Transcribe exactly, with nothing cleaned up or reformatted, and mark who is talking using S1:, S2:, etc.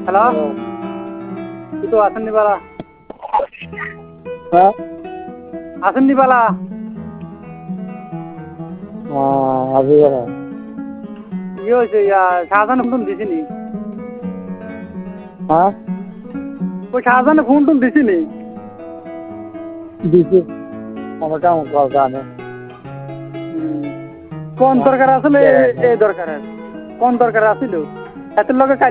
S1: hello তুই তো আসেন নি বালা
S2: হ্যাঁ
S1: আসেন নি বালা
S2: আজি
S1: ইয়ে হয়েছে শাহজাহান ফোন দিছি নি
S2: হ্যাঁ
S1: ওই শাহজাহানে ফোন টোন দিছি নি
S2: দিছি আমার কেমন কথা জানে
S1: কোন দরকার আসলে এই দরকার কোন দরকার আসিল এত লগে